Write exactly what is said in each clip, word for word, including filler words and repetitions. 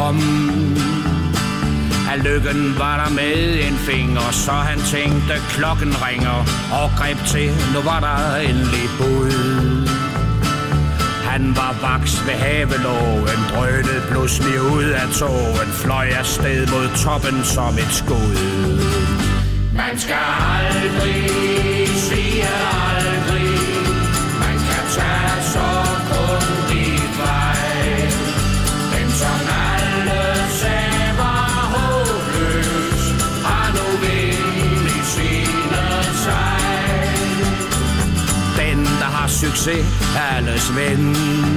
om. Af lykken var der med en finger, så han tænkte klokken ringer, og greb til, nu var der endelig bud. Han var vaks ved havelågen, drønede pludselig ud af togen, fløj afsted mod toppen som et skud. Man skal aldrig sige aldrig, man kan tage så grundigt vej. Den som alle sagde var håbløs, har nu venlig svinet sig. Den der har succes, alles ven.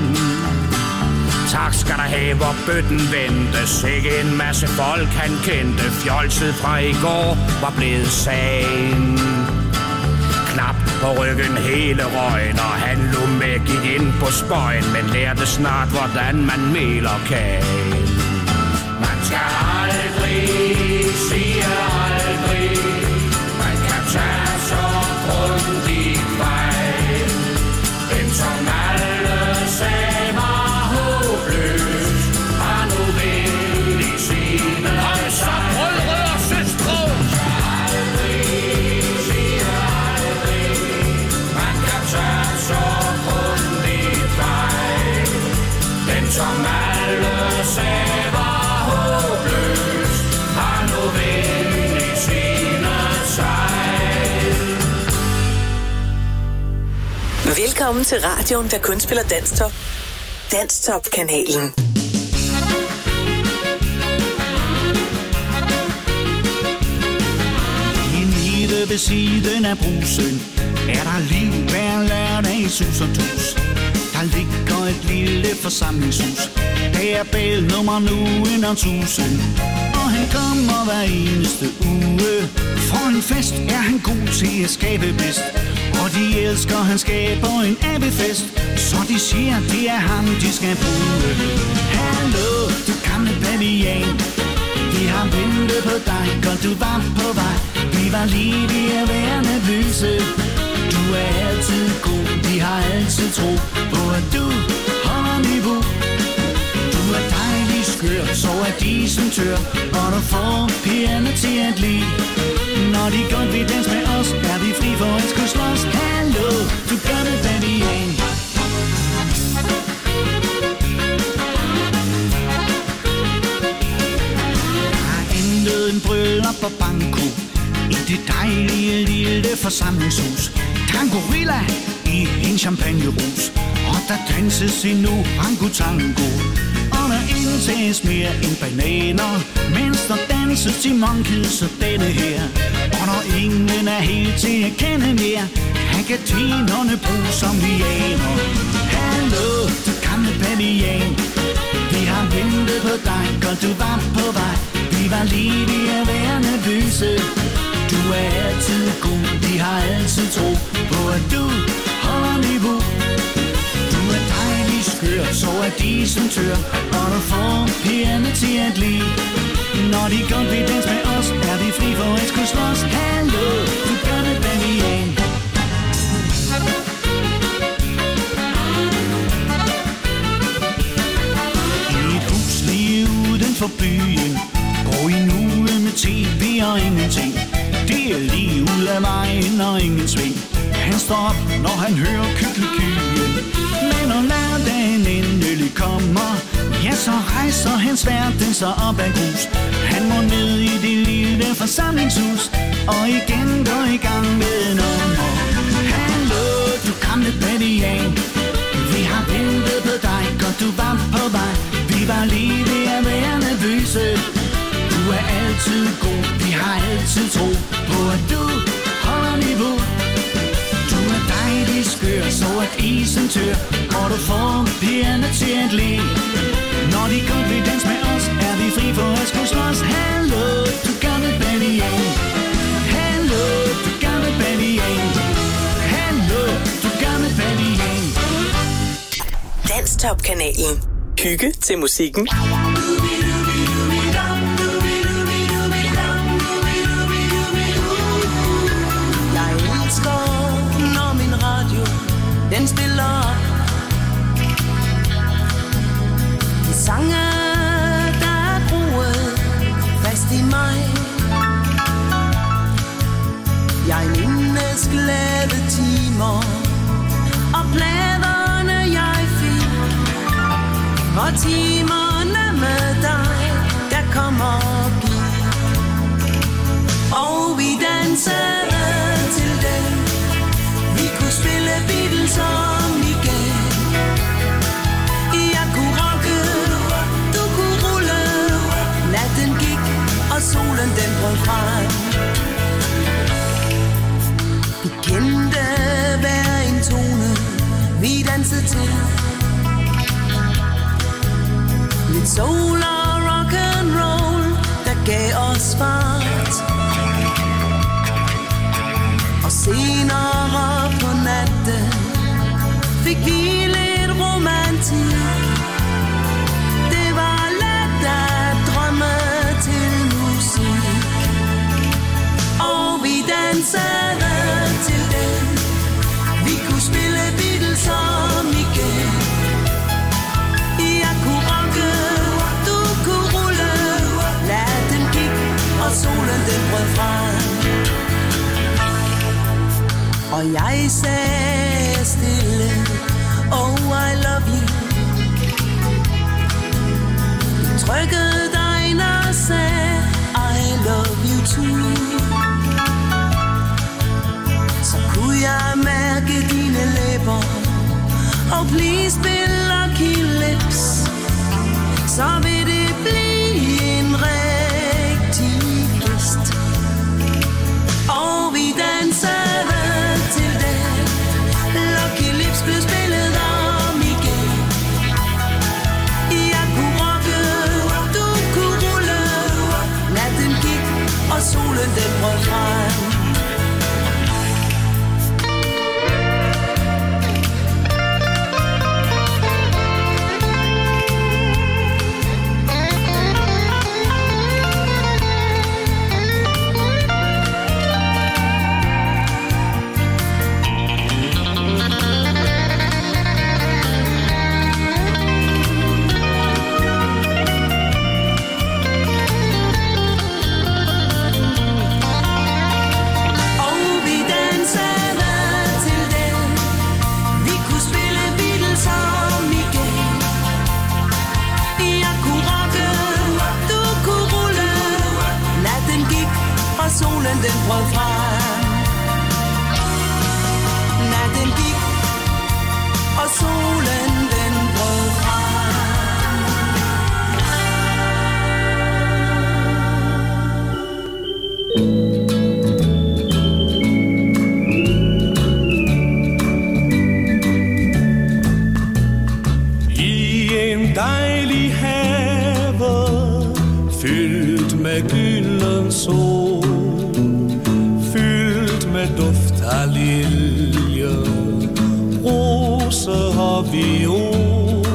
Tak skal der have, hvor bøtten vendtes. Ikke en masse folk han kendte. Fjolset fra i går var blevet sagen. Knap på ryggen hele røgen, og han lå med gik ind på spøjen, men lærte snart hvordan man meler kagen. Man skal aldrig sige aldrig, man kan tage så grundigt vej. Den som alle sagde var håbløs, har nu venlig sine. Kom så, brødre og søstre! Man skal aldrig sige aldrig, man kan tage så grundigt vej. Den som alle sagde var håbløs, har nu venlig sine sig. Velkommen til radioen, der kun spiller Danstop. Danstop-kanalen. I nede ved siden af brusen er der liv hver lørdag i sus og tus. Der ligger et lille forsamlingshus. Det er bæl nummer nu under tusind. Og han kommer hver eneste uge. For en fest er han god til at skabe bedst. Og de elsker, han skaber en abefest. Så de siger, det er ham, de skal bruge. Hallo, du gamle bavian. Vi har ventet på dig, og du var på vej. Vi var lige ved at være nervøse. Du er altid god, vi har altid tro på, at du holder niveau. Du er dejlig skør, så er de som tør, og du får pigerne til at lide. Når de godt vil danse med os, er vi fri for at skulle slås. Hallo, du gamle bavian. Der er endnu en bryllup på banko i det dejlige lille forsamlingshus. Der er en gorilla i en champagnerus, og der danses endnu rango-tango. Og der indtages mere end bananer, mens der danses til monkeys og denne her. Og når ingen er helt til at kende mere, han kan tjenerne bruge som lianer. Hallo, du gamle bavian. Vi har ventet på dig, og du var på vej. Vi var lige ved at være nervøse. Du er altid god, vi har altid tro på, at du holder niveau. Du er dejlig skør, så er de som tør, og du får pigerne til at lide. Når de godt vil danse med os, er vi fri for at skulle slås. Hallo, du gamle bavian. I et hus lige uden for byen går I nu med tv og ingenting. Det er lige ud af vejen og ingen sving. Han står op, når han hører kyklekyen. Men når lørdagen endelig kommer, ja, så rejser hans verden sig op af grus. Han må ned i det lille forsamlingshus og igen gå i gang med nummer. Hallo, du gamle bavian. Vi har ventet på dig, og du var på vej. Vi var lige ved at være nervøse. Du er altid god, vi har altid tro på, at du holder niveau. Du er dejlig skør, så at isen tør, og du får pigerne til at le. Når de godt vil danse med os, er vi fri for at skulle slås. Hallo, du gamle bavian. Hallo, du gamle bavian. Hallo, du gamle bavian. Danstop-kanalen. Hygge til musikken. Når min radio, den spiller sange, der Senere på natten fik vi lidt romantik. Det var let at drømme til musik, og vi dansede til den. Vi kunne spille Beatles om igen. Jeg kunne rocke, du kunne rulle. Natten gik, og solen den brød frem. Og jeg sagde stille, oh I love you. Jeg trykkede dig ind og sagde, I love you too. Så kunne jeg mærke dine læber, og please spil Lucky Lips. Så vil det blive en rigtig fest. Og vi dansede til det. Lucky Lips blev spillet om igen. Jeg kunne rocke, du kunne rulle. Natten gik, og solen den brød frem. Solen den brød frem. Natten gik, og solen den brød frem. I en dejlig have, fyldt med gylden sol, duft af lilje, rose og viol,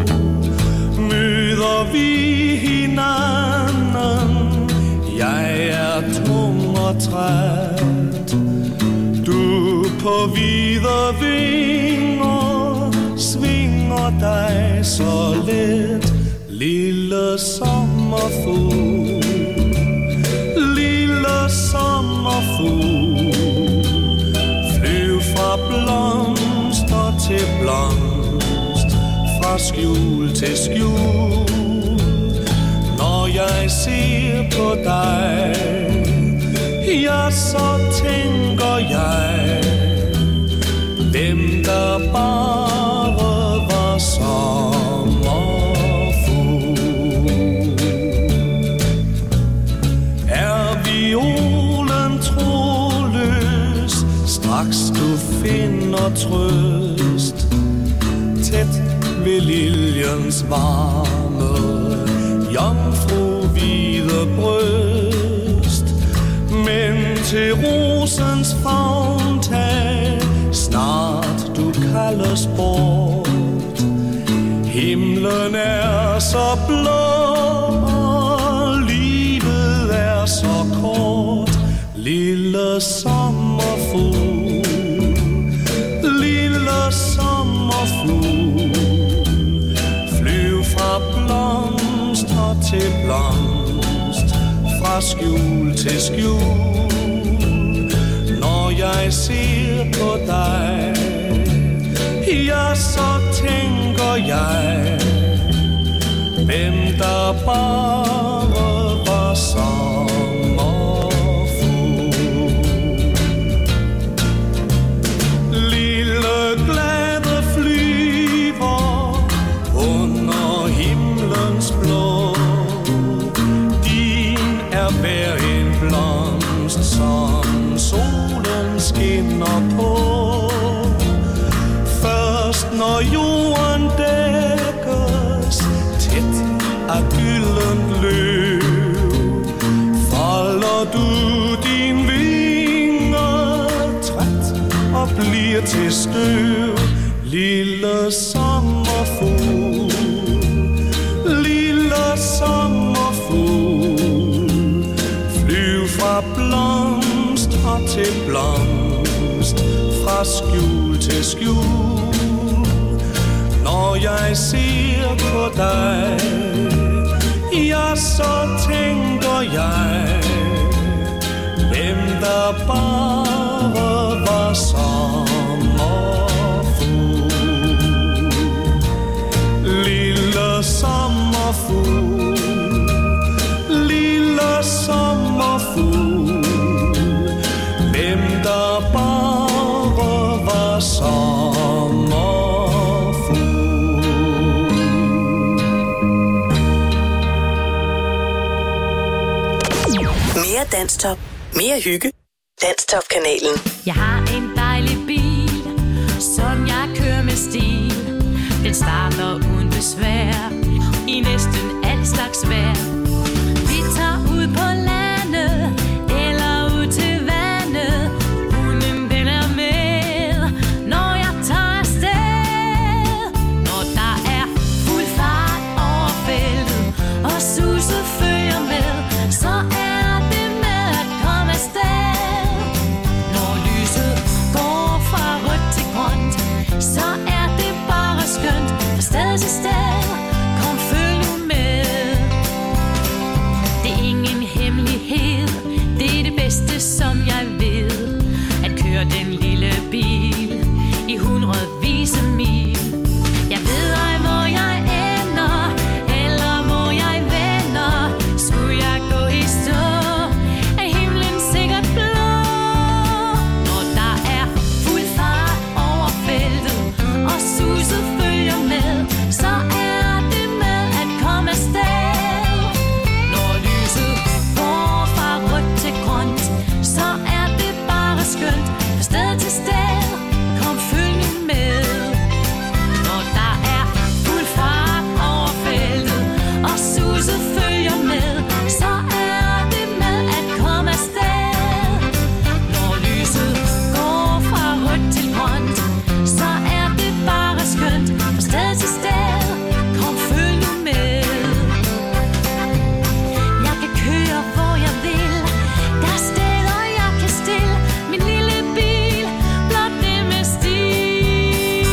møder vi hinanden. Jeg er tung og træt, du på hvide vinger svinger dig så let. Lille sommerfugl, lille sommerfugl, fra blomster til blomst, fra skjul til skjul. Når jeg ser på dig, ja, så tænker jeg, hvem der bare var sommerfugl. Er violen troløs, straks du finder trøst, tæt ved liljens varme, jomfru hvide bryst. Men til rosens favn tag, snart du kaldes bort. Himlen er så blå, og livet er så kort. Lille sommerfugl, lille sommerfugl, flyv fra blomster til blomst, fra skjul til skjul. Når jeg ser på dig, ja, så tænker jeg, hvem der bare var sommerfugl. Lille glade flyver under himlens blå, din er hver en blomst, som solen skinner på. Først når jorden dækkes tæt af gyldent løv, for bliver til støv. Lille sommerfugl, lille sommerfugl, flyv fra blomst og til blomst, fra skjul til skjul. Når jeg ser på dig, ja, så tænker jeg, hvem der bare var sommerfugl. Lille sommerfugl, lille sommerfugl, hvem der bare var sommerfugl. Mere Danstop, mere hygge. Danstop-kanalen. Jeg har en dejlig bil, som jeg kører med stil. Den starter uden besvær, i næsten al slags vejr. Vi tager ud på landet, eller ud til vandet. Hunden den er med, når jeg tager afsted. Når der er fuld fart over feltet, og suset følger med, så er det med at komme afsted. Når lyset går fra rødt til grønt, så er det bare skønt. Fra sted til sted, kom følg nu med. Det er ingen hemmelighed, det er det bedste som jeg ved. At køre den lille bil i hundredvis af mil. Jeg ved ej hvor jeg ender, eller hvor jeg vender. Skulle jeg gå i stå, er himlen sikkert blå. Når der er fuld fart over feltet, og suset følger med, så er det med at komme afsted. Når lyset går fra rødt til grønt, så er det bare skønt. Fra sted til sted, kom følg nu med. Når der er fuld fart over feltet, og suset følger med, så er det med at komme afsted. Når lyset går fra rødt til grønt, så er det bare skønt. Fra sted til sted, kom følg nu med. Jeg kan køre hvor jeg vil, der er steder jeg kan stille min lille bil, blot det med stil.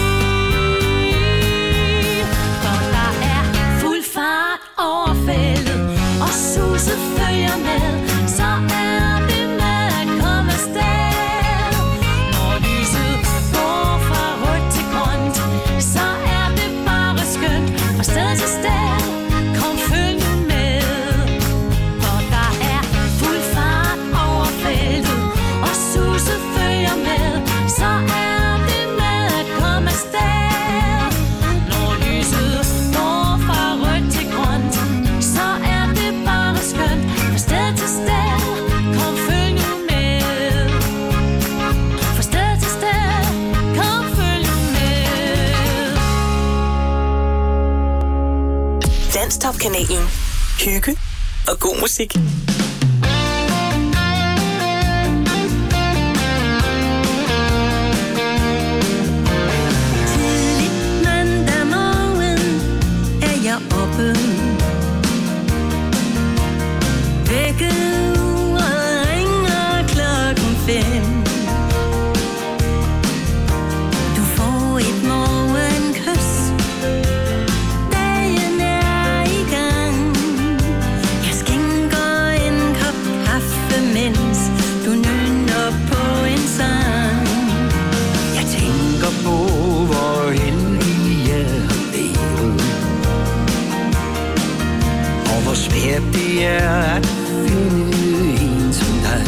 For der er fuld fart over feltet, og suset følger med, så er det med at komme afsted. Når lyset går fra rødt til grønt, så er det bare skønt. Fra sted til sted, kom følg nu med. For der er fuld fart over feltet, og suset følger med, så er det med at komme afsted. Når lyset går fra rødt til grønt, så er det bare skønt. Fra sted til sted, kom følg nu med. Fra sted til sted, kom følg nu med. Danstop-kanalen. Hygge og god musik. Tidligt mandag morgen er jeg oppe. Vækkeuret ringer klokken fem. Du får et morgenkys. Dagen er i gang. Jeg skænker en kop kaffe, mens du nynner på en sang. Jeg tænker på, hvor heldig jeg har været, og hvor svært det er at finde en som dig.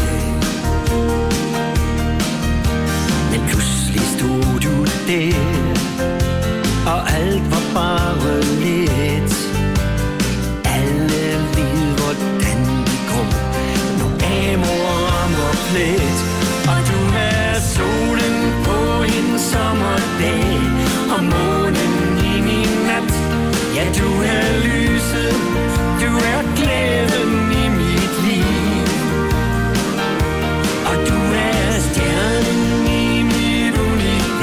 Men pludselig stod du der, og alt var bare let. Alle ved, hvordan det går, når amor rammer plet. Og du er solen på en sommerdag, og månen i min nat. Ja, du er lyset, du er glæden i mit liv. Og du er stjernen i mit univers.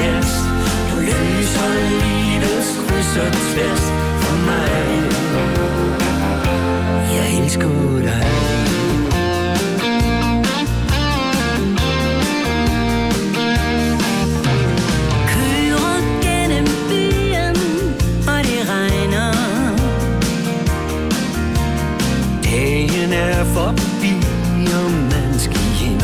dagen er forbi, og man skal hjem.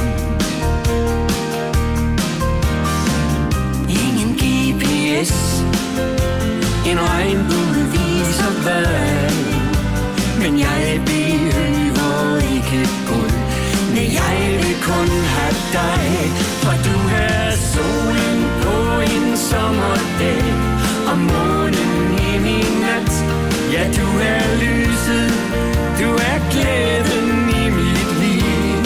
Ingen G P S, en regnbue viser vej, men jeg behøver ikke gå. Nej, jeg vil kun have dig, for du er solen på en sommerdag, og månen i min nat. Ja, du er lyset, du er glæden i mit liv,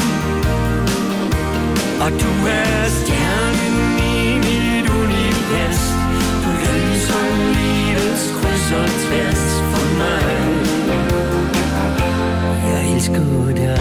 og du er stjernen i mit univers. Du løser livets kryds og tværs for mig. Jeg elsker dig.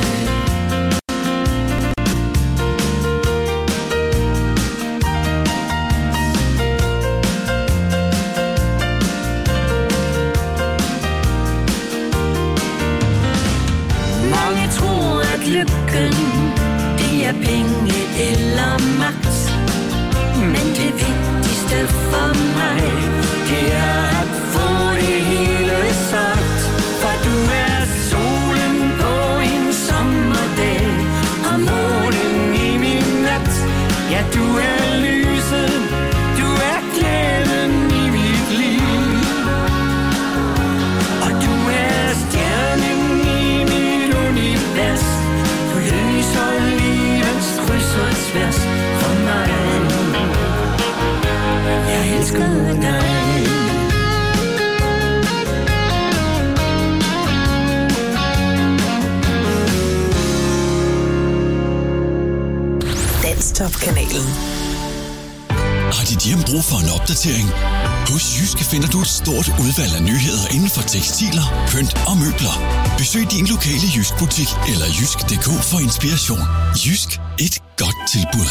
Lykken, det er penge eller magt, men det vigtigste for mig, det er at få det hele sagt. For du er solen på en sommerdag, og månen i min nat. Ja, du er lyset, du er glæden i mit liv, og du er stjernen i mit univers. Så livets kryds og tværs for mig. Jeg elsker dig. Danstop-kanalen. Har dit hjem brug for en opdatering? Hos Jyske finder du et stort udvalg af nyheder inden for tekstiler, pynt og møbler. Besøg din lokale Jysk-butik eller jysk punktum d k for inspiration. Jysk, et godt tilbud.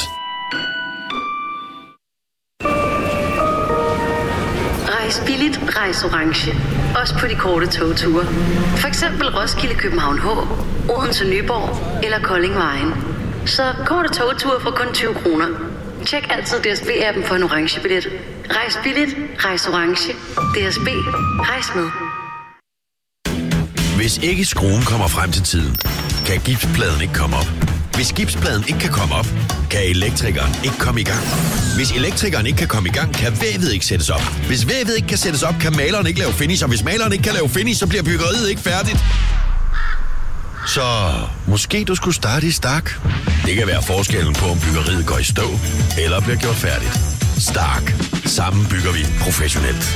Rejs billigt, rejs orange. Også på de korte togture. For eksempel Roskilde, København H, Odense, Nyborg eller Kolding Vejen. Så korte togture for kun tyve kroner. Tjek altid D S B-appen for en orange billet. Rejs billigt, rejs orange. D S B, rejs med. Hvis ikke skruen kommer frem til tiden, kan gipspladen ikke komme op. Hvis gipspladen ikke kan komme op, kan elektrikeren ikke komme i gang. Hvis elektrikeren ikke kan komme i gang, kan vævet ikke sættes op. Hvis vævet ikke kan sættes op, kan maleren ikke lave finish. Og hvis maleren ikke kan lave finish, så bliver byggeriet ikke færdigt. Så måske du skulle starte i Stark. Det kan være forskellen på, om byggeriet går i stå eller bliver gjort færdigt. Stark. Sammen bygger vi professionelt.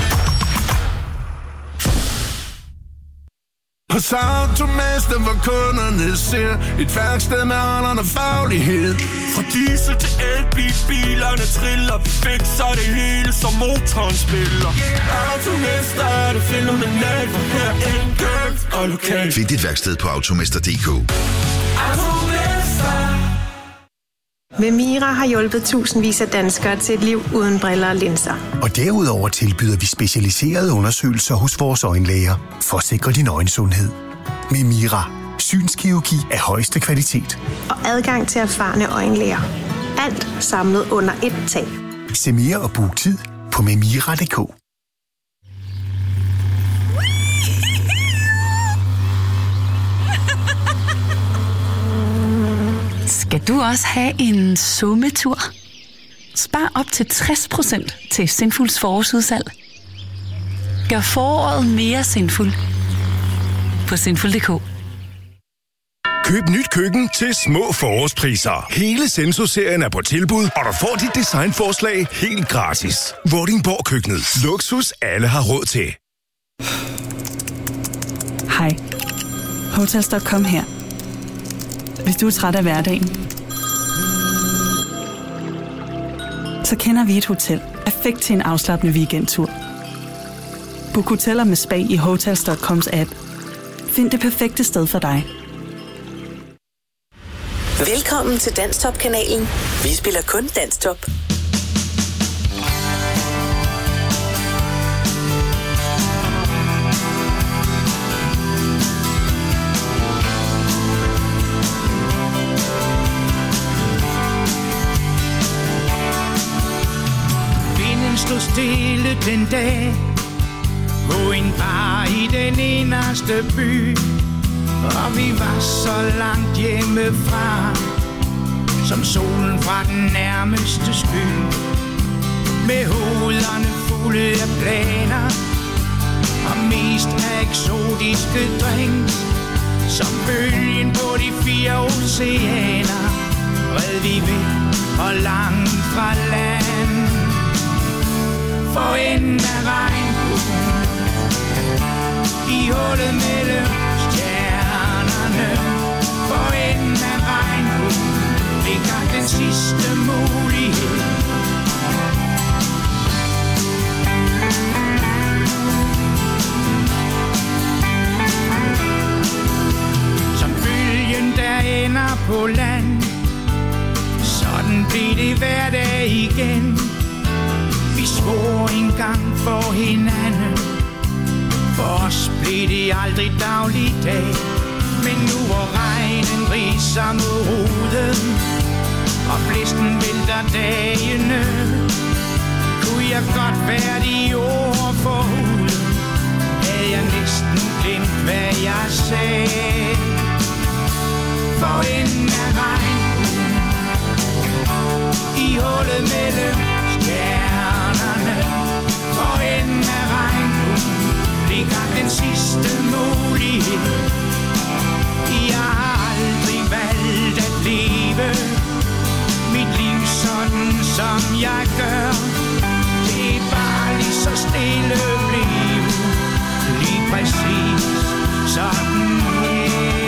Hos Automester, hvor kunderne ser et værksted med aldrende faglighed. Fra diesel til elbil, bilerne triller. Vi fikser det hele, som motoren spiller. Automester er det fænomenalt, for her enkelt og lokalt. Find dit værksted på automester punktum d k. Automester. Memira har hjulpet tusindvis af danskere til et liv uden briller og linser. Og derudover tilbyder vi specialiserede undersøgelser hos vores øjenlæger for at sikre din øjensundhed. Memira. Synskirurgi af højeste kvalitet. Og adgang til erfarne øjenlæger. Alt samlet under ét tag. Se mere og book tid på memira punktum d k. Skal du også have en sommetur? Spar op til tres procent til Sinfuls forårsudsalg. Gør foråret mere sinful på sinful punktum d k. Køb nyt køkken til små forårspriser. Hele Senso-serien er på tilbud, og du får dit designforslag helt gratis. Vordingborg Køkkenet. Luksus alle har råd til. Hej. Hotels punktum com her. Hvis du er træt af hverdagen, så kender vi et hotel perfekt til en afslappende weekendtur. Book hoteller med spa i Hotels punktum coms app. Find det perfekte sted for dig. Velkommen til Danstop-kanalen. Vi spiller kun Danstop. Stod stille den dag på en bar i den eneste by. Og vi var så langt hjemmefra, som solen fra den nærmeste sky. Med hovederne fulde af planer, og mest af eksotiske drinks. Som bølgen på de fire oceaner, red vi væk og langt fra land. For enden af regnbuen, i hullet mellem stjernerne. For enden af regnbuen ligger den sidste mulighed. Som bølgen der ender på land, sådan blev det hverdag igen. Vi svor engang for hinanden, for os blev det aldrig dagligdag. Men nu hvor regnen riser mod ruden, og blæsten vælter dagene, kunne jeg godt være de ord for huden. Havde jeg næsten glemt hvad jeg sagde. For enden af regnbuen, i hullet mellem stjernerne. For enden af regnbuen ligger den sidste mulighed. Jeg har aldrig valgt at leve mit liv sådan som jeg gør. Det er bare lige så stille blive, lige præcis sådan her.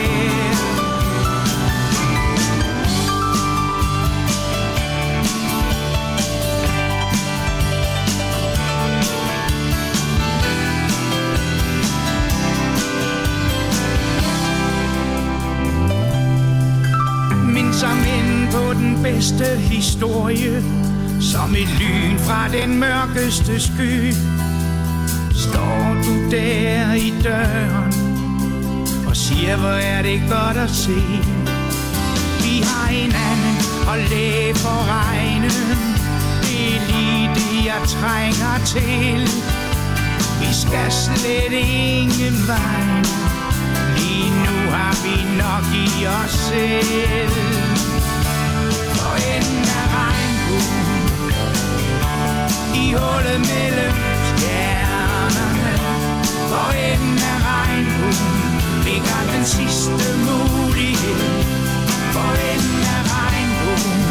Som enden på den bedste historie, som et lyn fra den mørkeste sky. Står du der i døren og siger, hvor er det godt at se. Vi har hinanden og læge for regnen. Det er lige det jeg trænger til. Vi skal slet ingen vej. Lige nu har vi nok i os selv. For enden af regnbuen, i hullet mellem stjernerne. For enden af regnbuen ligger den sidste mulighed. For enden af regnbuen,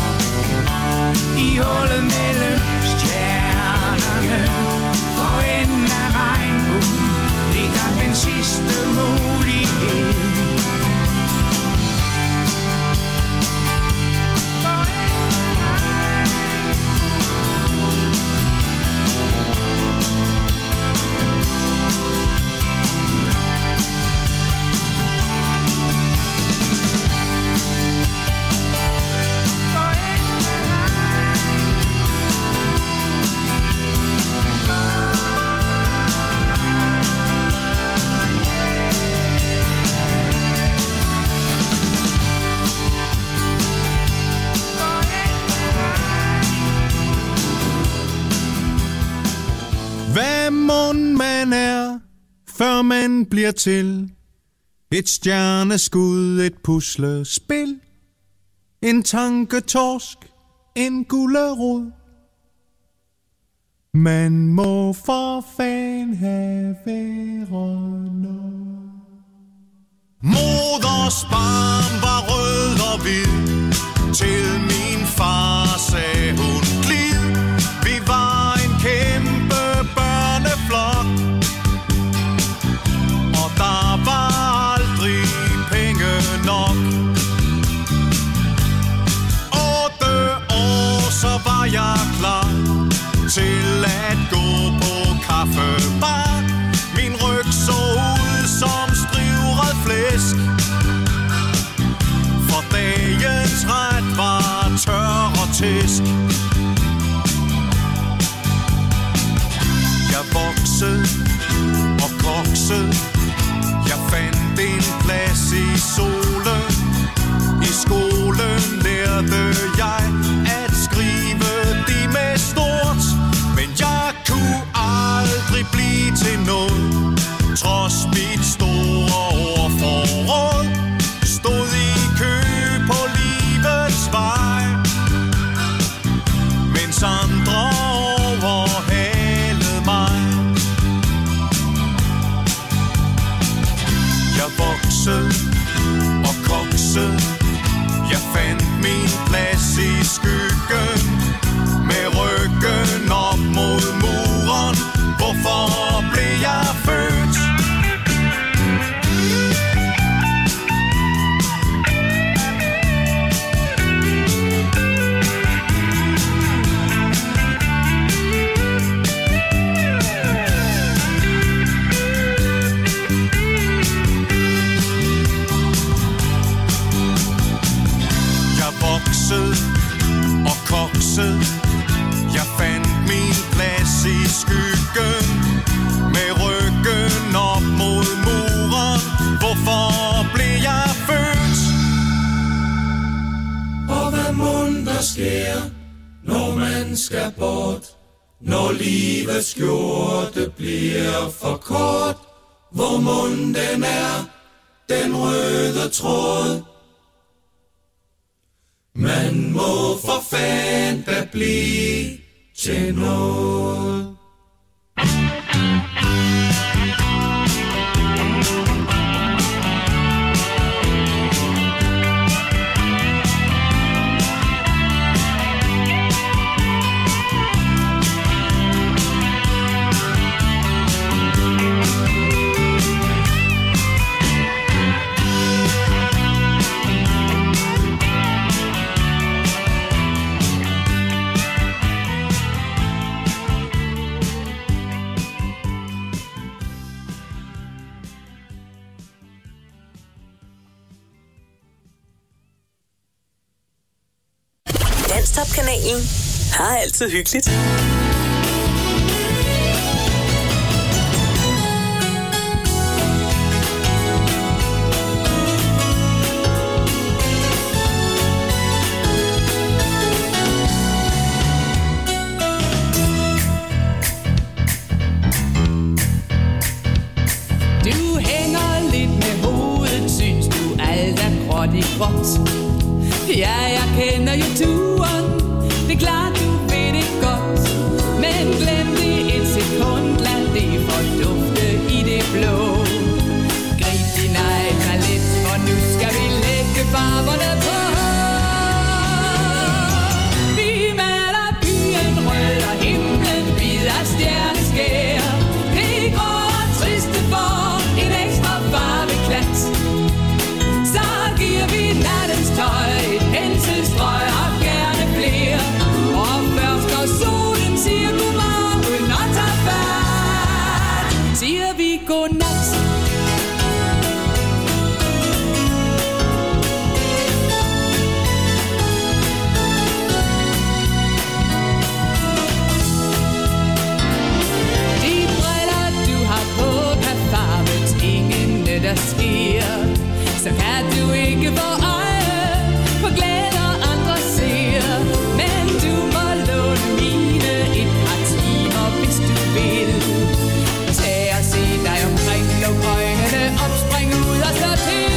i hullet mellem stjernerne. For enden af regnbuen ligger den sidste mulighed. Hvad mon man er, før man bliver til et stjerneskud, et puslespil, en tanketorsk, en gulerod. Man må for fan have været noget. Moders barm var rød og hvid, til min far sagde hun glid. Vi var en kæmpe børneflok, og der var aldrig penge nok. Otte år, så var jeg klar til at gå på kaffebar. Min ryg så ud som strivret flæsk, for dagens ret var tør og tæsk. Jeg voksede og koksede, jeg fandt en plads i solen. I skolen lærte jeg at skrive de med stort, men jeg kunne aldrig blive til noget, trods mit store ord for vokse og kokse. Jeg fandt min plads i skyggen, med ryggen op mod muren. Hvorfor blev jeg født? Og kokset. Jeg fandt min plads i skyggen, med ryggen op mod muren. Hvorfor blev jeg født? Og hvad mon der sker, når man skal bort, når livets skjorte bliver for kort? Hvor mon den er, den røde tråd? Man må for fanden da blive til noget. Danstop-kanalen har altid hyggeligt. Du hænger lidt med hovedet, synes du alt er gråt i gråt. Ja, jeg kender jo turen, det er klart, du ved det godt. Men glem det et sekund, lad det fordufte i det blå. Grib din egen palet, for nu skal vi lægge farverne på. Vi maler byen rød og himlen hvid af stjerneskær. Det grå og triste for en ekstra farveklat. Så giver vi nattens tøj penselstrøg og gerne flere. Og først når solen siger godmorgen og tager fat, siger vi godnat. De briller du har på kan farve tingene der sker. Så kan du ikke få øje på glæder andre ser. Men du må låne mine et par timer, hvis du vil. Tag og se dig omkring, luk øjnene op, spring ud og slå til.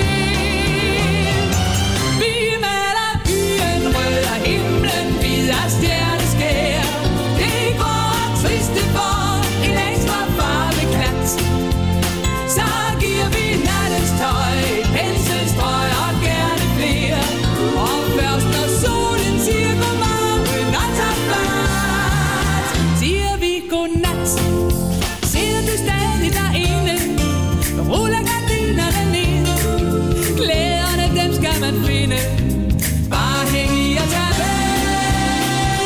Vi maler byen rød og himlen hvid af stjerneskær. Det går triste for en ekstra farveklat. Så giver vi nattens tøj penselstrøg og gerne flere. Og først når solen siger godmorgen og tager fat, siger vi godnat. Ser du stadig derinde, ruller gardinerne ned. Glæderne dem skal man finde, bare hæng i og tag med.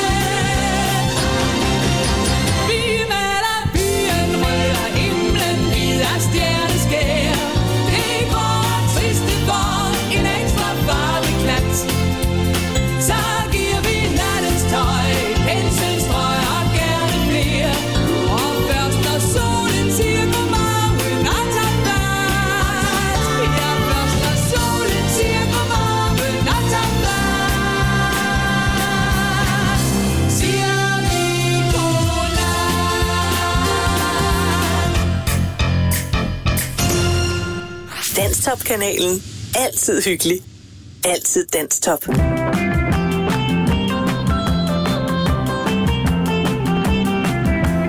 Vi maler byen rød og himlen hvid af stjerneskær. Det går triste for en ekstra farveklat. Så giver vi nattens tøj penselstrøg og gerne flere. Og først når solen siger godmorgen og tager fat, ja, først når solen siger godmorgen og tager fat, siger vi godnat. Danstop-kanalen. Altid hyggelig. Altid Danstop.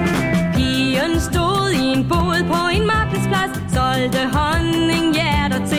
Pigen stod i en bod på en markedsplads, solgte honning, hjerter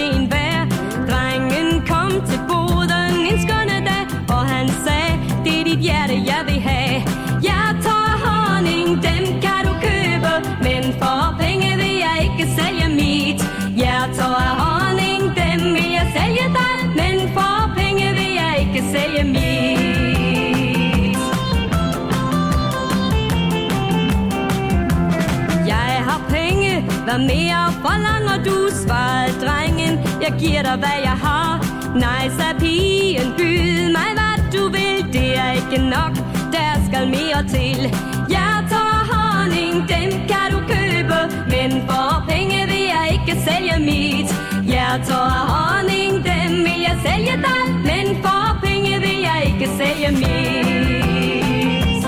hvad mere forlanger du? Svarede drengen, jeg giver dig hvad jeg har. Nej, sagde pigen, byd mig hvad du vil. Det er ikke nok, der skal mere til. Hjerter og honning, dem kan du købe, men for penge vil jeg ikke sælge mit. Hjerter og honning, dem vil jeg sælge dig, men for penge vil jeg ikke sælge mit.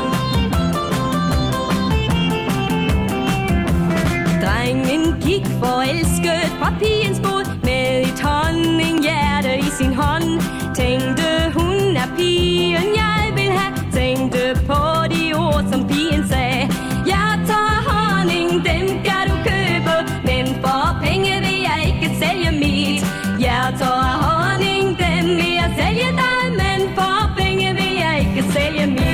Drengen gik forelsket fra pigens bod med et honninghjerte i sin hånd. Tænkte hun er pigen jeg vil have, tænkte på de ord som pigen sagde. Hjerter og honning, dem kan du købe, men for penge vil jeg ikke sælge mit. Hjerter og honning, dem vil jeg sælge dig, men for penge vil jeg ikke sælge mit.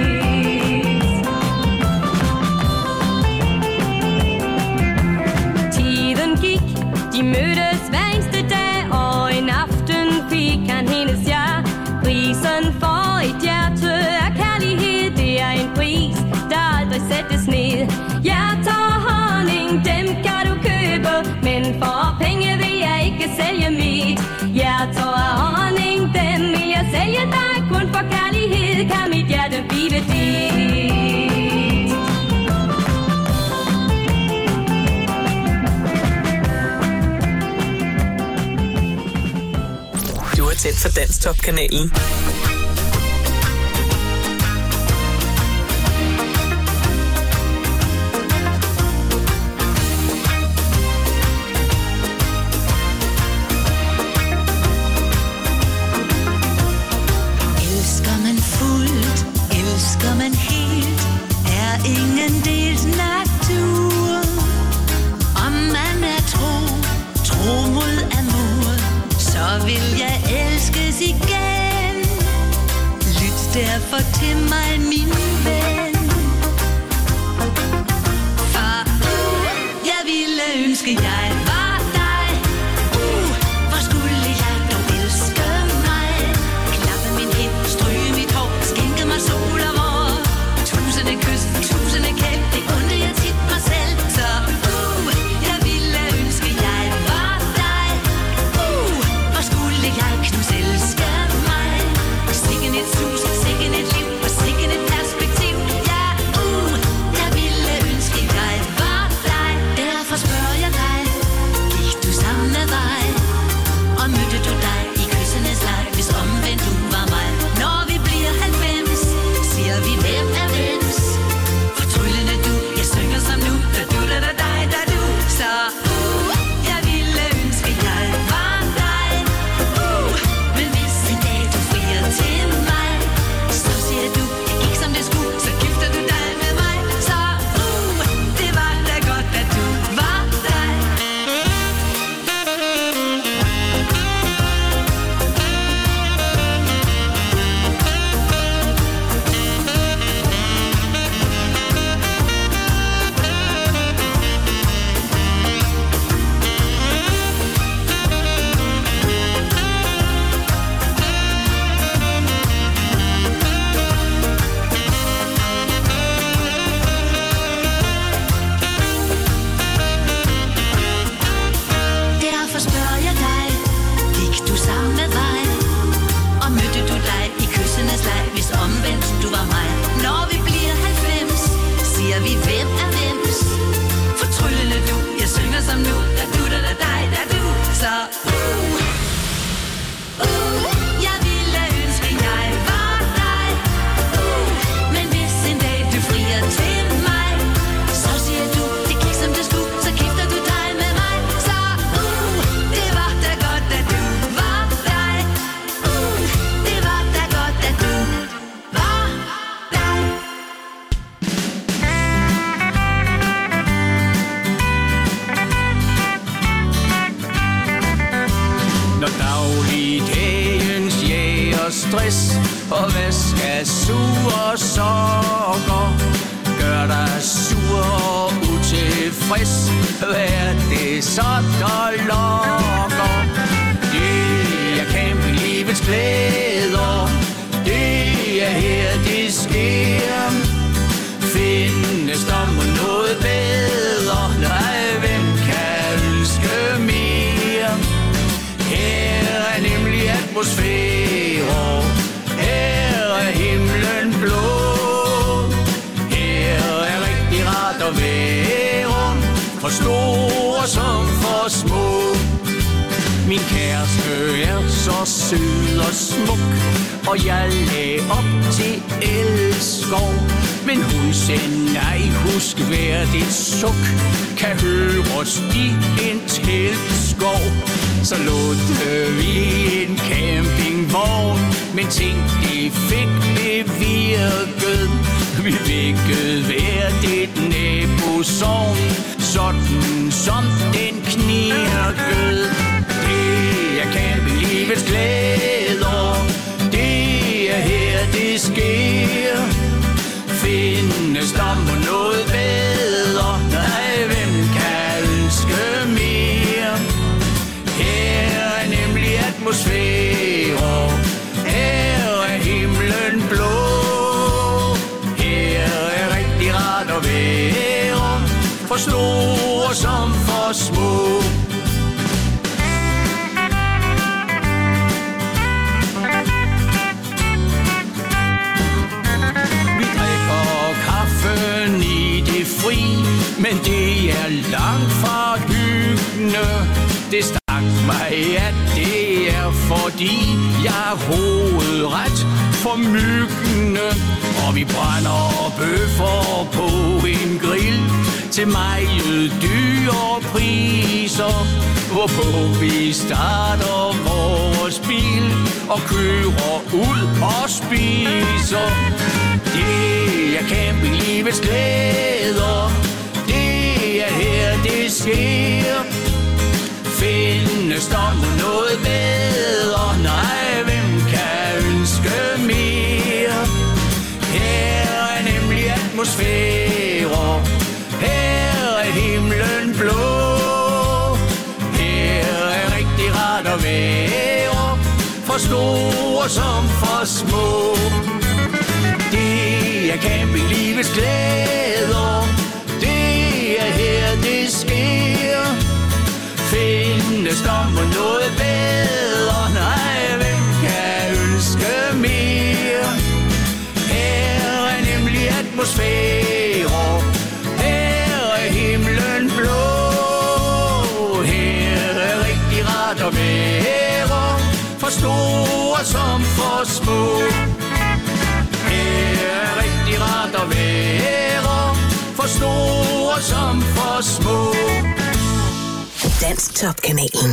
Tiden gik, de mødtes hver eneste dag, og en aften fik han hendes ja. Prisen for et hjerte er kærlighed, det er en pris, der aldrig sættes ned. Hjerter og honning, dem kan du købe, men for penge vil jeg ikke sælge mit. Hjerter og honning, dem vil jeg sælge dig, kun for kærlighed kan mit hjerte blive dit. Du er tæt for Danstop-kanalen. Elsker man fuldt, elsker man helt, er ingen dels natur. Om man er tro, tro mod amor, så vil jeg elskes igen. Lyt derfor til mig, min ven. For uh, jeg ville ønske, jeg var dig. Uh, hvor skulle jeg dog elske mig? Klappe min hænd, stryge mit hår, skænke mig sol og vår. Tusinde kys, tusinde kæm, det undte jeg tit mig selv. Så uh, jeg ville ønske, jeg var dig. Uh, hvor skulle jeg knus elske mig? Sikken et sus, sikken et liv, og sikken et perspektiv. Ja, uh, jeg ville ønske, jeg var dig. Derfor spørger jeg dig, gik du samme vej? Og mødte du dig i kyssenes leg, hvis omvendt du var mig? Når vi bliver halvfems, siger vi hvem er vems? Fortryllende du, jeg synger som nu, da du, da da dig, da du. Så uh, jeg ville ønske, jeg var dig. Uh, men hvis en dag du frier til mig, så siger du, jeg gik som det skulle, så gifter du dig med mig. Så uh, det var da godt, at du var dig. Derfor spørger jeg dig, gik du samme vej? Og mødte du dig i kyssenes leg, hvis omvendt du var mig? Når vi bliver halvfems, siger vi hvem er vems? Fortryllende du, jeg synger som nu, da du, da da dig, da du. Så uh, uh, jeg ville ønske, jeg var dig. Uh, men hvis en dag du frier til mig, så siger du, det gik som det skulle, så gifter du dig med mig. Så uh, det var da godt, at du var dig. Uh, det var da godt, at du var dig. Når dagligdagens jæger stress og vasker sure sokker gør dig sur og utilfreds, hvad er det så, der lokker? Det er campinglivets glæder, det er her det sker. Findes der noget bedre? Nej, hvem atmosfære. Her er himlen blå. Her er rigtig rart at være, for store som for små. Min kæreste er så sød og smuk, og jeg lagde op til elskov. Men hun sagde nej, husk hvert et suk kan høres i en teltskov. Så lånte vi en campingvogn, men tænk, det fik bevirket. Vi vækkede hvert et nabosovn, sådan som den knirkede. Det er campinglivets glæder, det er her det sker. Findes der på noget bedre? Nej, hvem kan ønske mere? Her er nemlig atmosfære. Her er himlen blå. Her er rigtig rart at være, for store som for små. Men det er langt fra hyggende. Det stak mig, at det er fordi jeg er hovedret for myggene. Og vi brænder bøffer på en grill til meget dyre priser, hvorpå vi starter vores bil og kører ud og spiser. Det er campinglivets glæder, det er her det sker. Findes der noget bedre? Nej, hvem kan ønske mere? Her er nemlig atmosfære. Her er himlen blå. Her er rigtig rart at være, for store som for små. Det er campinglivets glæder, det er her det sker. Findes der noget bedre? Nej, hvem kan ønske mere? Her er nemlig atmosfære. Her er himlen blå. Her er rigtig rart at være, for store som for små. Her er rigtig rart at være, for store som for små. Dansk Top-kanalen.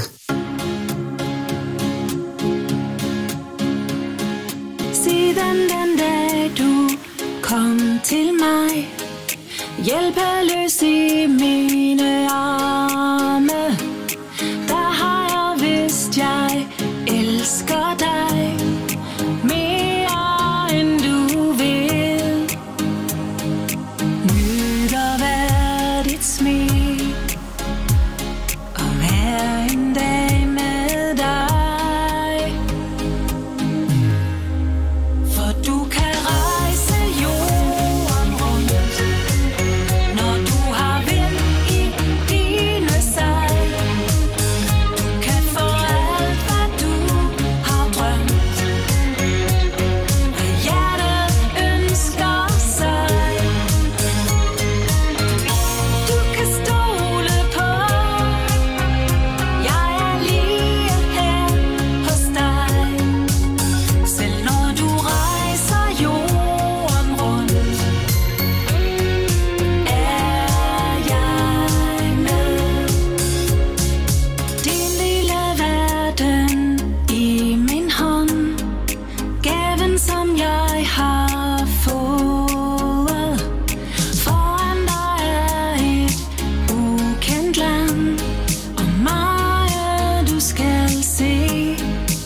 Siden den dag du kom til mig, hjælpeløs i mine arme, der har jeg vidst, jeg elsker dig mere end du vil. Nyder hver dit smil og hver en dag med dig, for du kan rejse jorden rundt, når du har vind i dine sejl. Du kan få alt, hvad du har drømt, hvad hjertet ønsker sig. Du kan stole på, jeg er lige her hos dig. Selv når du rejser jorden rundt, er jeg med. Din lille verden i min hånd, gaven som jeg har fået. Foran dig er et ukendt land, og meget du skal se.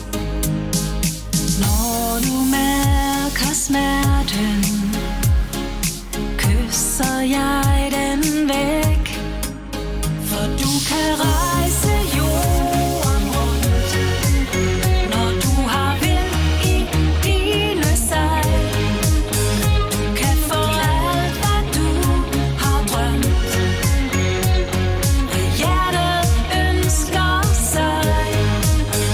Når du mærker smerten, kysser jeg den væk, for du kan rejse jorden rundt, når du har vind i dine sejl. Du kan få alt, hvad du har drømt, hvad hjertet ønsker sig.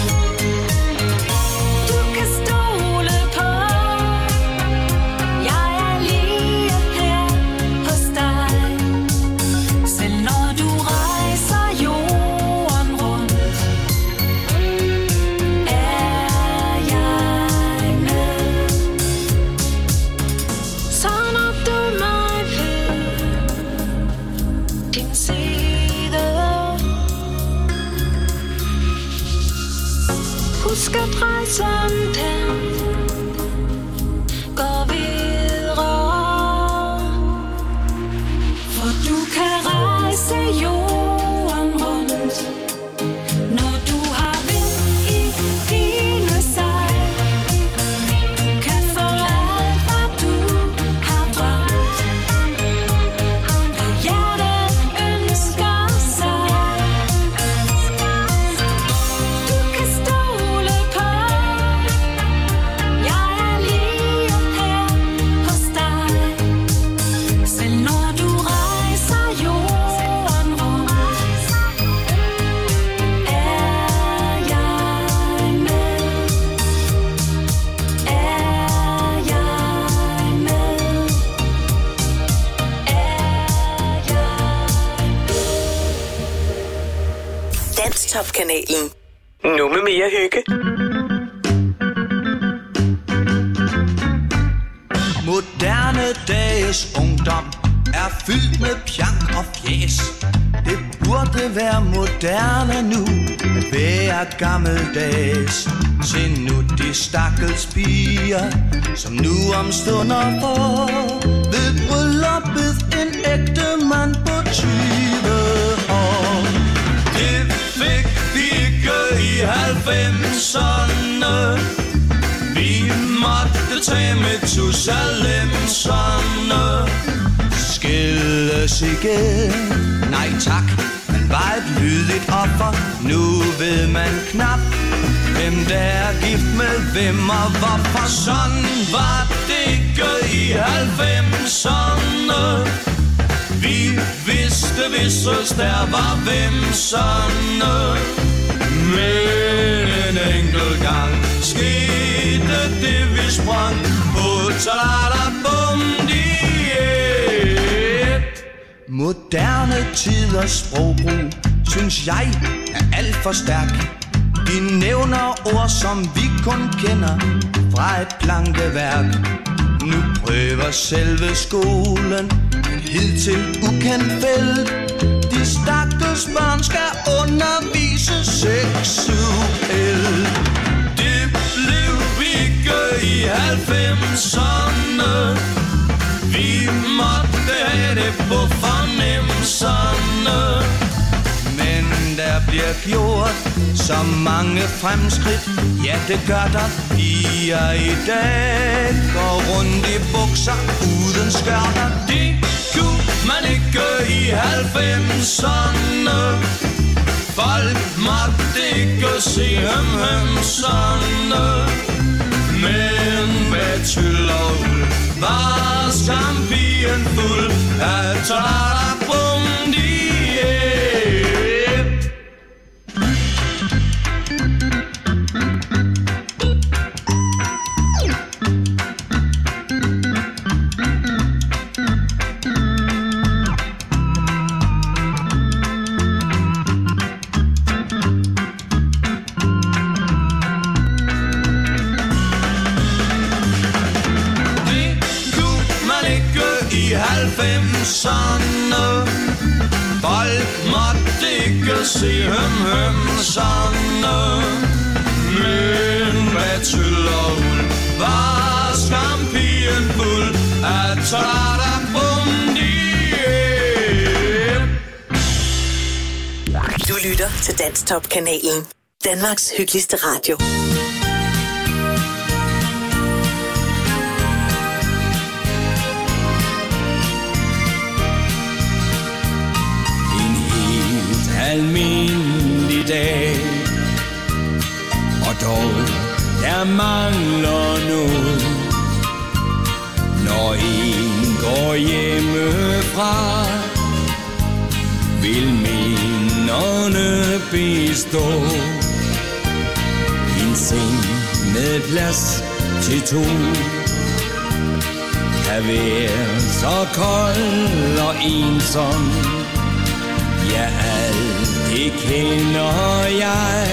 husk at rejsen den går videre. For du kan rejse jorden rundt, når du har vind i dine sejl. Du kan få alt, hvad du har drømt, hvad hjertet ønsker sig. Du kan stole på, jeg er lige her hos dig. Selv når du rejser jorden rundt, er jeg med. Er jeg med. Danstop-kanalen. Nu med mere hygge. Moderne dages ungdom er fyldt med pjank og fjes. Det burde være moderne nu at være gammeldags. Se nu de stakkels piger, som nu om stunder får ved brylluppet en ægte mand på tyve år. Det fik vi ikke i halvfemserne. Vi måtte tage med Tusalemserne. Skilles igen, nej tak, man var et lydigt offer. Nu ved man knap, hvem der er gift med hvem og hvorfor. Sådan var det ikke i halvfemserne. Vi vidste, hvis der var hvemserne. Men en enkelt gang skete det, vi sprang på talada-bum-diet. Moderne tiders sprogbrug, synes jeg, er alt for stærk. De nævner ord, som vi kun kender fra et plankeværk. Nu prøver selve skolen en hidtil ukendt felt. De stakkels børn skal undervises seksuelt. Det blev ikke i halvfemserne. Vi måtte have det på fornemmelserne. Men der bliver gjort så mange fremskridt. Ja, det gør der. Piger i dag går rundt i bukser uden skørter. Det kunne man ikke i halvfemserne. Folk måtte ikke se hømhømserne. Men med tyld og uld var skampigen fuld af talada-bum-diet. halvfemserne. Folk måtte ikke se hømhømserne. Men med tyld og uld var skampigen fuld af talada-bum-diet. Du lytter til Danstop-kanalen. Danmarks hyggeligste radio. Almindelig dag, og dog der mangler noget, når en går hjemmefra. Vil minderne bestå, en seng med plads til to kan være så kold og ensom. Ja, alt det kender jeg,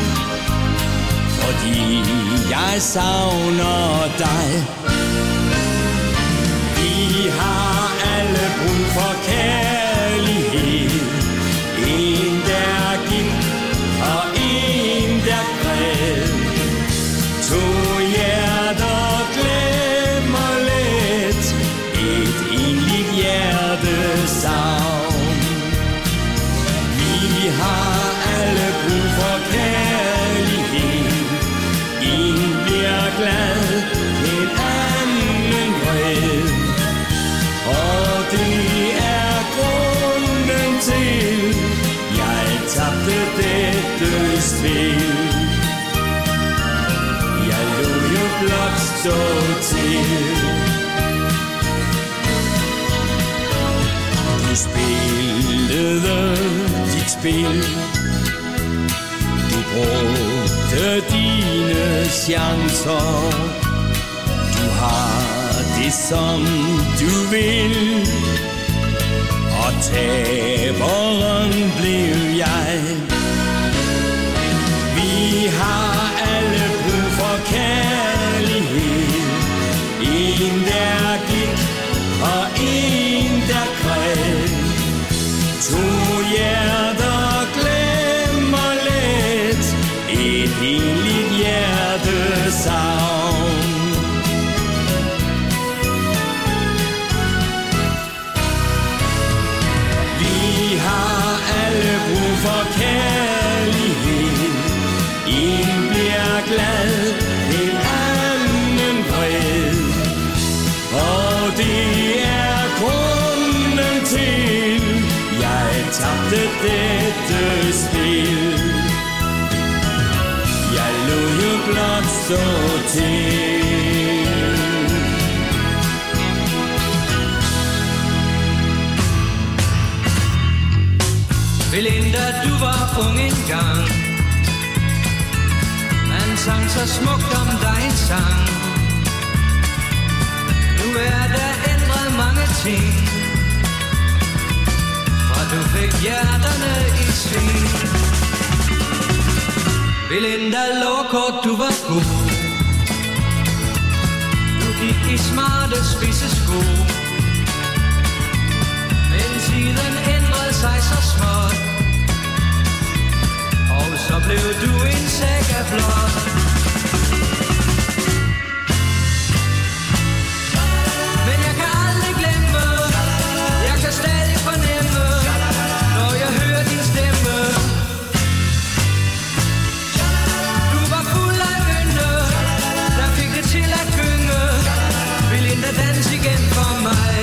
fordi jeg savner dig. Vi har alle brug for kærlighed, en der giver og en der græd. stå til. Du spillede dit spil, du brugte dine chancer, du har det som du vil, og taberen blev jeg. Vi har alle brug for kærlighed, en der gik og en der græd. To hjerter glemmer let et helligt hjertesavn. Vi har alle brug for kærlighed, en bliver glad, en anden vred, og det er grunden til, jeg tabte dette spil. Jeg lod jo blot stå til. Belinda, du var ung engang, man sang så smukt om dig en sang. Nu er der ændret mange ting, og du fik hjerterne i sving. Belinda, lovkort, du var god, du gik i smarte spidsesko, men tiden ændrede sig så småt, og så blev du en sæk af blot. Men jeg kan aldrig glemme, jeg kan stadig fornemme, når jeg hører din stemme. Du var fuld af ynde, der fik det til at gynge. Belinda, dans igen for mig.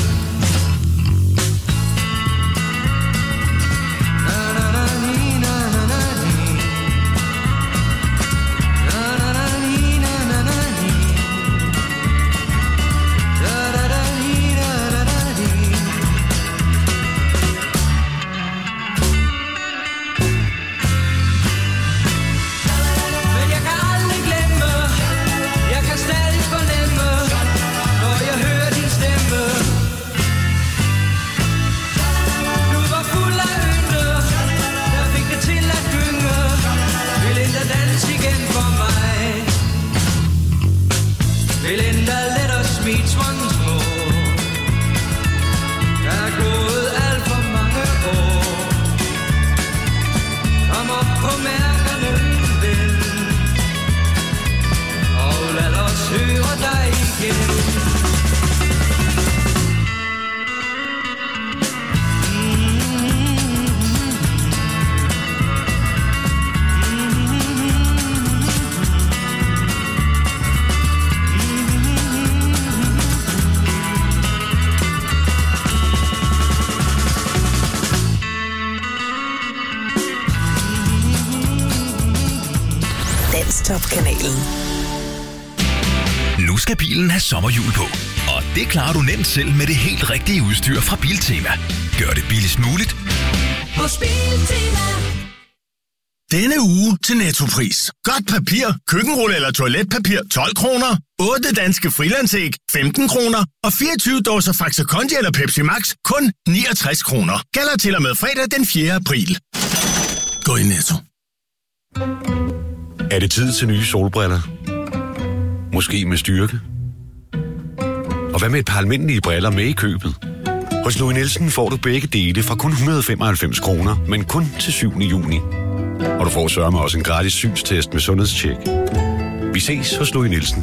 Belinda, let us meet once more. Der er gået alt for mange år. Kom op på mærkerne, ven, og lad os høre dig igen. Topkanalen. Nu skal bilen have sommerhjul på, og det klarer du nemt selv med det helt rigtige udstyr fra Biltema. Gør det billigst muligt hos Biltema. Denne uge til Nettopris. Godt papir, køkkenrulle eller toiletpapir tolv kroner. otte danske frilandsæg femten kroner. Og fireogtyve dåser Faxe Kondi eller Pepsi Max kun niogtres kroner. Gælder til og med fredag den fjerde april. Gå i Netto. Er det tid til nye solbriller? Måske med styrke? Og hvad med et par almindelige briller med i købet? Hos Louis Nielsen får du begge dele fra kun et hundrede og femoghalvfems kroner, men kun til syvende juni. Og du får sørme også en gratis synstest med sundhedstjek. Vi ses hos Louis Nielsen.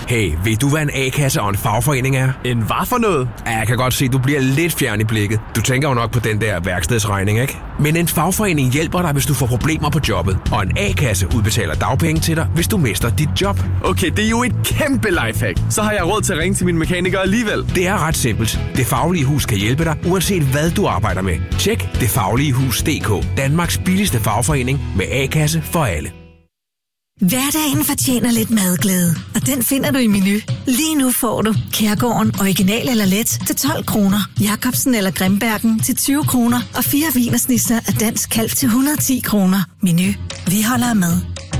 Hey, ved du, hvad en A-kasse og en fagforening er? En hvad for noget? Ja, jeg kan godt se, du bliver lidt fjern i blikket. Du tænker jo nok på den der værkstedsregning, ikke? Men en fagforening hjælper dig, hvis du får problemer på jobbet. Og en A-kasse udbetaler dagpenge til dig, hvis du mister dit job. Okay, det er jo et kæmpe lifehack. Så har jeg råd til at ringe til min mekaniker alligevel. Det er ret simpelt. Det Faglige Hus kan hjælpe dig, uanset hvad du arbejder med. Tjek det faglige hus punktum d k. Danmarks billigste fagforening med A-kasse for alle. Hverdagen fortjener lidt madglæde, og den finder du i Menu. Lige nu får du Kærgården original eller let til tolv kroner, Jacobsen eller Grimbergen til tyve kroner og fire wienersnitzer af dansk kalv til et hundrede og ti kroner. Menu. Vi holder med.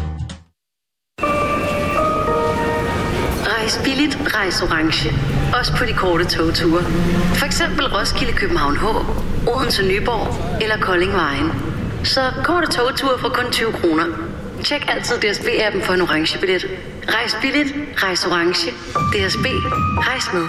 Rejs billigt, rejs orange. Også på de korte togture. For eksempel Roskilde, København H, Odense, Nyborg eller Kolding Vejen. Så korte togture for kun tyve kroner. Tjek altid D S B-appen for en orange billet. Rejs billigt, rejs orange. D S B. Rejs med.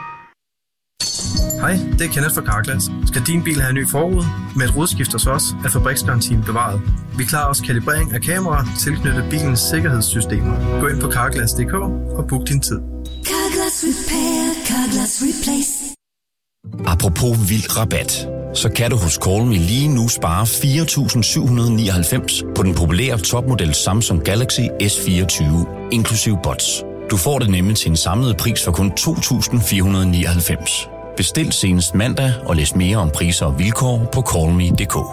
Hej, det er Kenneth fra Carglass. Skal din bil have en ny forrude? Med et rudeskift hos os er fabriksgarantien bevaret. Vi klarer også kalibrering af kameraer tilknyttet bilens sikkerhedssystemer. Gå ind på carglass punktum d k og book din tid. Carglass Repair, Carglass Replace. Apropos vild rabat, så kan du hos Call Me lige nu spare fire tusind syv hundrede og nioghalvfems på den populære topmodel Samsung Galaxy S fireogtyve, inklusiv bots. Du får det nemlig til en samlet pris for kun to tusind fire hundrede og nioghalvfems. Bestil senest mandag og læs mere om priser og vilkår på call me punktum d k.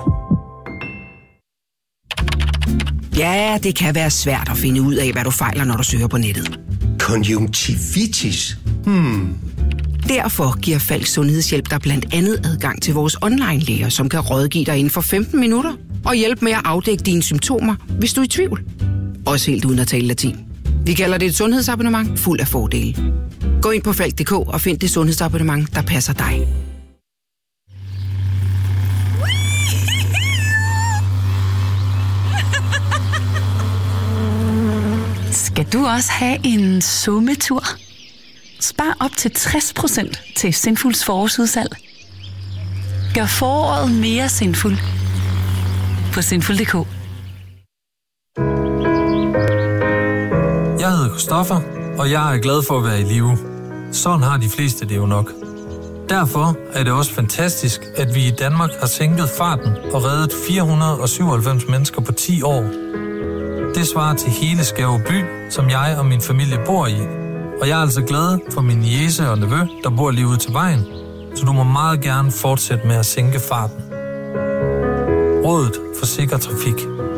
Ja, det kan være svært at finde ud af, hvad du fejler, når du søger på nettet. Konjunktivitis? Hmm... Derfor giver Falk Sundhedshjælp dig blandt andet adgang til vores online-læger, som kan rådgive dig inden for femten minutter og hjælpe med at afdække dine symptomer, hvis du er i tvivl. Også helt uden at tale latin. Vi kalder det et sundhedsabonnement fuld af fordele. Gå ind på falk punktum d k og find det sundhedsabonnement, der passer dig. Skal du også have en summetur? Spar op til tres procent til Sinfuls forårsudsalg. Gør foråret mere sinful på sinful punktum d k. Jeg hedder Christoffer, og jeg er glad for at være i live. Sådan har de fleste det jo nok. Derfor er det også fantastisk, at vi i Danmark har sænket farten og reddet fire hundrede og syvoghalvfems mennesker på ti år. Det svarer til hele Skæve by, som jeg og min familie bor i. Og jeg er altså glad for min niece og nevø, der bor lige ude til vejen, så du må meget gerne fortsætte med at sænke farten. Rådet for sikker trafik.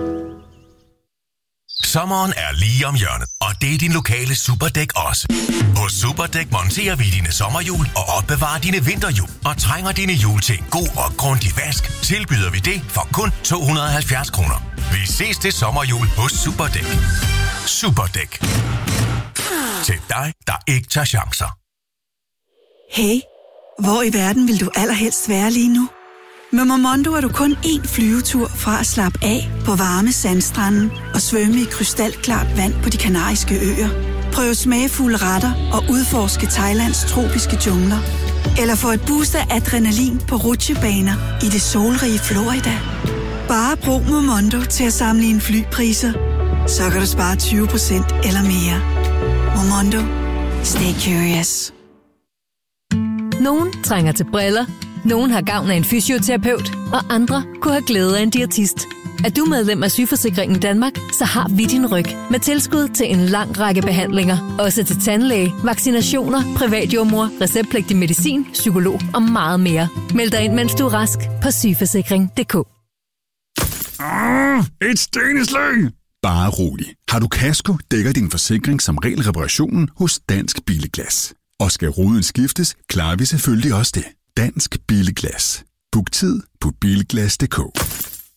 Sommeren er lige om hjørnet, og det er din lokale Superdæk også. Hos Superdæk monterer vi dine sommerhjul og opbevarer dine vinterhjul. Og trænger dine hjul til en god og grundig vask, tilbyder vi det for kun to hundrede og halvfjerds kroner. Vi ses til sommerhjul hos Superdæk. Superdæk. Til dig, der ikke tager chancer. Hey, hvor i verden vil du allerhelst være lige nu? Med Momondo er du kun én flyvetur fra at slappe af på varme sandstranden og svømme i krystalklart vand på de kanariske øer. Prøv smagfulde retter og udforske Thailands tropiske jungler. Eller få et boost af adrenalin på rutsjebaner i det solrige Florida. Bare brug Momondo til at sammenligne flypriser, så kan du spare tyve procent eller mere. Momondo. Stay curious. Nogen trænger til briller, nogen har gavn af en fysioterapeut, og andre kunne have glæde af en diætist. Er du medlem af Sygeforsikringen Danmark, så har vi din ryg med tilskud til en lang række behandlinger. Også til tandlæge, vaccinationer, privatjordmor, receptpligtig medicin, psykolog og meget mere. Meld dig ind, mens du er rask på sygeforsikring punktum d k. Ah, et steneslag! Bare rolig. Har du kasko, dækker din forsikring som regel reparationen hos Dansk Billeglas. Og skal ruden skiftes, klarer vi selvfølgelig også det. Dansk Billeglas. Book tid på bilglas punktum d k.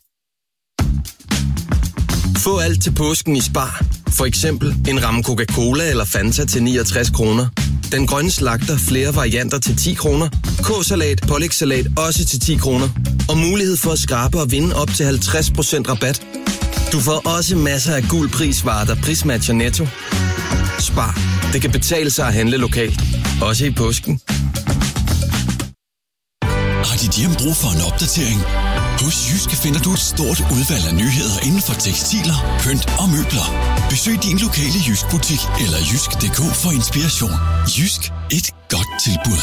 Få alt til påsken i Spar. For eksempel en ramme Coca-Cola eller Fanta til niogtres kroner. Den grønne slagter flere varianter til ti kroner. K-salat, pålægssalat også til ti kroner. Og mulighed for at skrabe og vinde op til halvtreds procent rabat. Du får også masser af guld prisvarer, der prismatcher Netto. Spar. Det kan betale sig at handle lokalt. Også i påsken. Har dit hjem brug for en opdatering? Hos Jysk finder du et stort udvalg af nyheder inden for tekstiler, pynt og møbler. Besøg din lokale Jysk-butik eller jysk punktum d k for inspiration. Jysk. Et godt tilbud.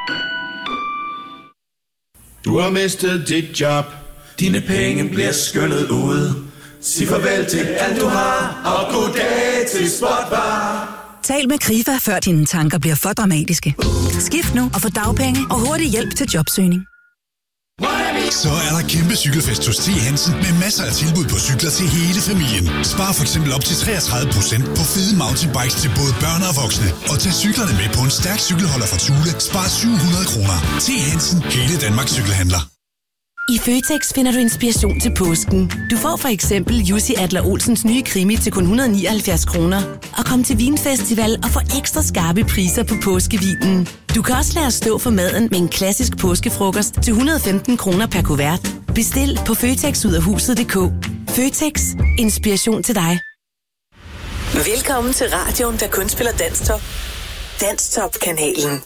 Du har mistet dit job. Dine penge bliver skyllet ud. Sig farvel til alt du har, og goddag til Spotbar. Tal med Krifa, før dine tanker bliver for dramatiske. Skift nu og få dagpenge og hurtig hjælp til jobsøgning. Så er der kæmpe cykelfest hos T. Hansen med masser af tilbud på cykler til hele familien. Spar for eksempel op til treogtredive procent på fede mountainbikes til både børn og voksne. Og tag cyklerne med på en stærk cykelholder fra Thule. Spar syv hundrede kroner. T. Hansen, hele Danmarks cykelhandler. I Føtex finder du inspiration til påsken. Du får for eksempel Jussi Adler Olsens nye krimi til kun et hundrede og nioghalvfjerds kroner. Og kom til Vinfestival og få ekstra skarpe priser på påskevinen. Du kan også lade os stå for maden med en klassisk påskefrokost til et hundrede og femten kroner per kuvert. Bestil på føtex ud af huset punktum d k. Føtex. Inspiration til dig. Velkommen til radioen, der kun spiller Danstop. Danstop-kanalen.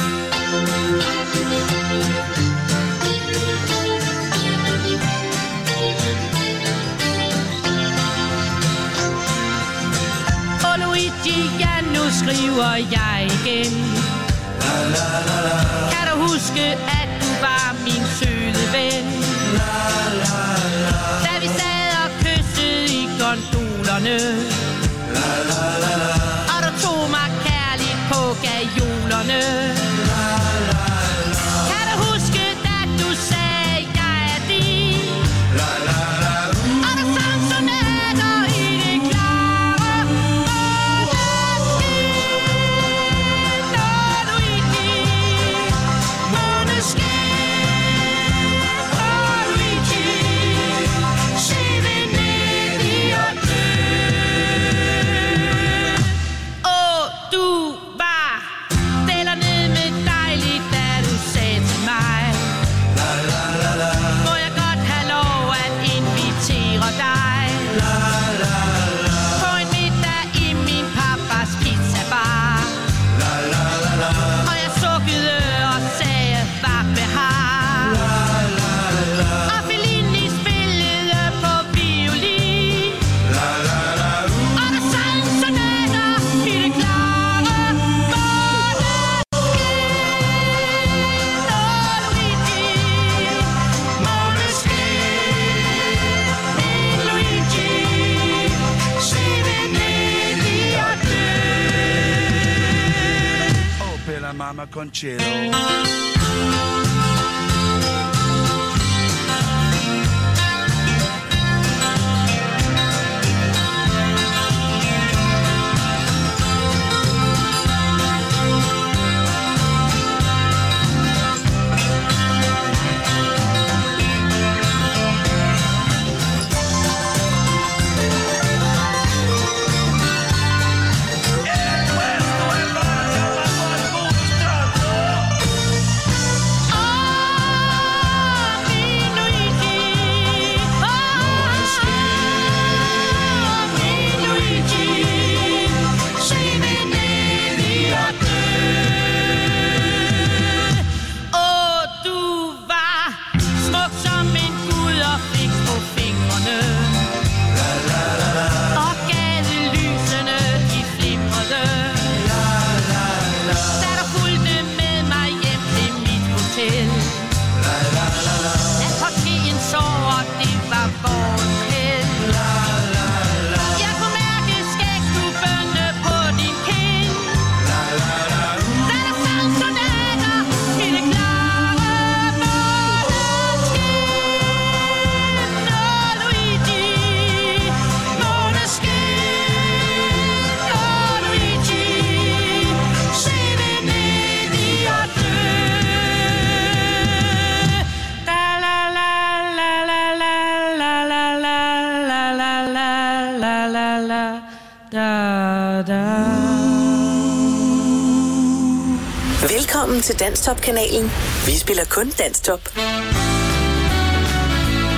Ja, nu skriver jeg igen. La, la, la, la. Kan du huske, at du var min søde ven? La, la, la. Da vi sad og kyssede i gondolerne. La, la, la, la. Og du tog mig kærligt på gajolerne. La, la, la. Kan du huske, da du sagde, jeg er din? La, la, la. Og du sang sonater i det klare. Mama Conchero. Velkommen til Danstop-kanalen. Vi spiller kun Danstop.